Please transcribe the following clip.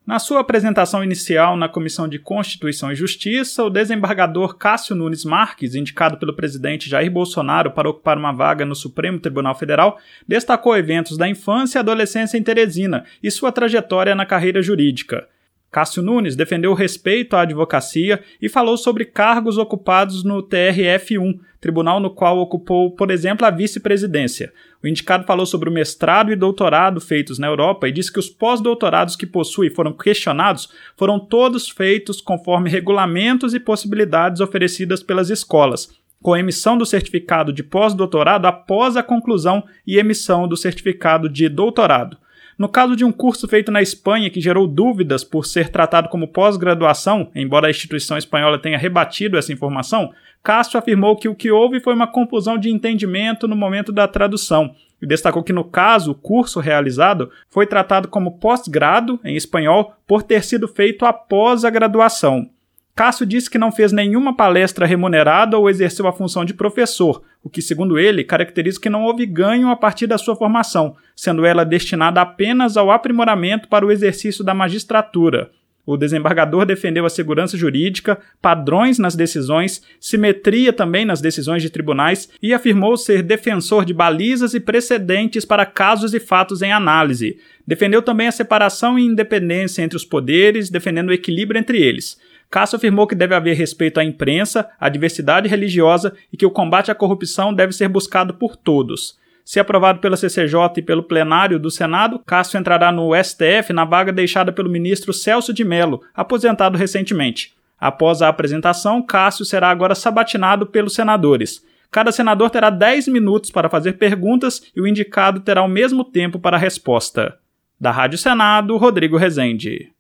Na sua apresentação inicial na Comissão de Constituição e Justiça, o desembargador Cássio Nunes Marques, indicado pelo presidente Jair Bolsonaro para ocupar uma vaga no Supremo Tribunal Federal, destacou eventos da infância e adolescência em Teresina e sua trajetória na carreira jurídica. Cássio Nunes defendeu o respeito à advocacia e falou sobre cargos ocupados no TRF1, tribunal no qual ocupou, por exemplo, a vice-presidência. O indicado falou sobre o mestrado e doutorado feitos na Europa e disse que os pós-doutorados que possui foram questionados foram todos feitos conforme regulamentos e possibilidades oferecidas pelas escolas, com a emissão do certificado de pós-doutorado após a conclusão e emissão do certificado de doutorado. No caso de um curso feito na Espanha que gerou dúvidas por ser tratado como pós-graduação, embora a instituição espanhola tenha rebatido essa informação, Cássio afirmou que o que houve foi uma confusão de entendimento no momento da tradução e destacou que, no caso, o curso realizado foi tratado como pós-grado, em espanhol, por ter sido feito após a graduação. Cássio disse que não fez nenhuma palestra remunerada ou exerceu a função de professor, o que, segundo ele, caracteriza que não houve ganho a partir da sua formação, sendo ela destinada apenas ao aprimoramento para o exercício da magistratura. O desembargador defendeu a segurança jurídica, padrões nas decisões, simetria também nas decisões de tribunais e afirmou ser defensor de balizas e precedentes para casos e fatos em análise. Defendeu também a separação e independência entre os poderes, defendendo o equilíbrio entre eles. Cássio afirmou que deve haver respeito à imprensa, à diversidade religiosa e que o combate à corrupção deve ser buscado por todos. Se aprovado pela CCJ e pelo plenário do Senado, Cássio entrará no STF na vaga deixada pelo ministro Celso de Mello, aposentado recentemente. Após a apresentação, Cássio será agora sabatinado pelos senadores. Cada senador terá 10 minutos para fazer perguntas e o indicado terá o mesmo tempo para a resposta. Da Rádio Senado, Rodrigo Rezende.